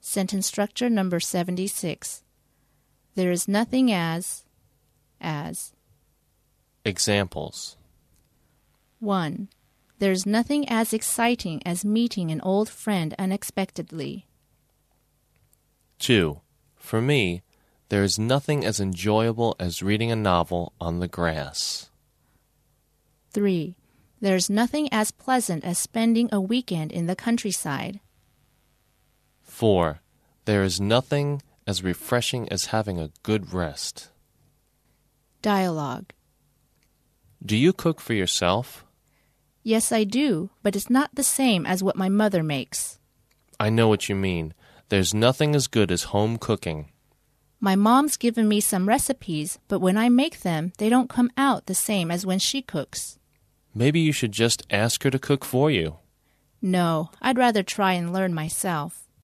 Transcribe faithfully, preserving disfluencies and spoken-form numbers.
Sentence structure number seventy-six. There is nothing as, as. Examples. one. There's nothing as exciting as meeting an old friend unexpectedly. two. For me, there is nothing as enjoyable as reading a novel on the grass. three. There's nothing as pleasant as spending a weekend in the countryside. four. There is nothing as refreshing as having a good rest. Dialogue. Do you cook for yourself? Yes, I do, but it's not the same as what my mother makes. I know what you mean. There's nothing as good as home cooking. My mom's given me some recipes, but when I make them, they don't come out the same as when she cooks. Maybe you should just ask her to cook for you. No, I'd rather try and learn myself.